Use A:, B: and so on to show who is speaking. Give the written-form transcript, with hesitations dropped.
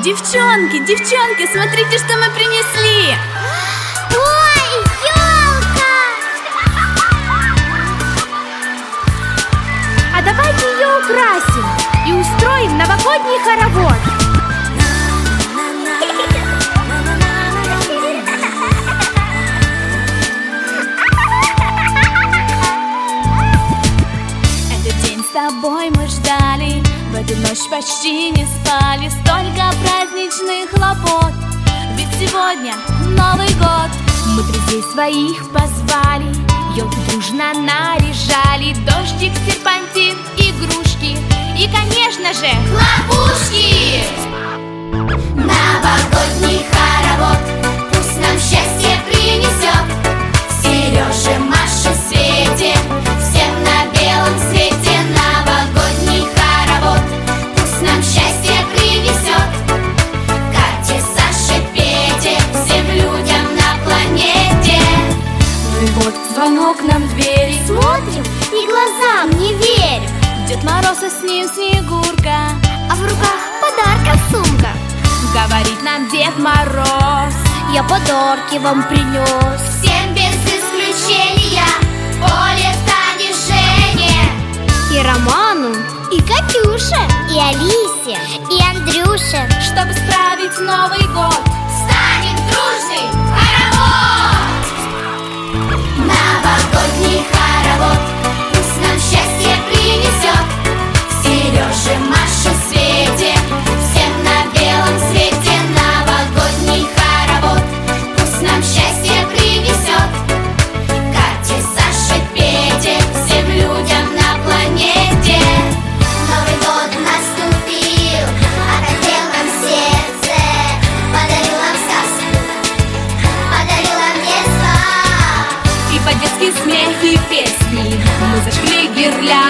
A: Девчонки, девчонки, смотрите, что мы принесли!
B: Ой, елка!
C: А давайте ее украсим и устроим новогодний хоровод.
A: Этот день с тобой мы ждали, в эту ночь почти не спали. Столько праздничных хлопот, ведь сегодня Новый год.
C: Мы друзей своих позвали, елку дружно наряжали. Дождик, серпантин, игрушки и, конечно же,
B: Хлопушки! Новогодний хоровод пусть нам счастье принесет. Сереже, Маше, Свете, всем на белом свете. Новогодний хоровод пусть нам счастье принесет. Кате, Саше, Пете, всем людям на планете.
A: Ну и вот звонок нам в двери.
B: Смотрим и глазам не верим.
A: Дед Мороз, а с ним Снегурка,
B: А в руках подарков сумка.
A: говорит нам Дед Мороз:
C: я подарки вам принес.
B: Всем без исключения Оле, Тане, Жене,
C: И Роману,
B: и Катюше, и Алисе, и Андрюше.
A: чтобы справить Новый год.
B: Станет дружный хоровод! Новогодний хоровод пусть нам счастье принесет. Сереже, Маше, Свете, всем на белом свете. Новогодний хоровод пусть нам счастье принесет. Кате, Саше, Пете, всем людям на планете. Новый год наступил, отогрел нам сердце, подарил нам сказку, подарил нам детство.
A: И по-детски смех и песни мы зажгли гирлянды.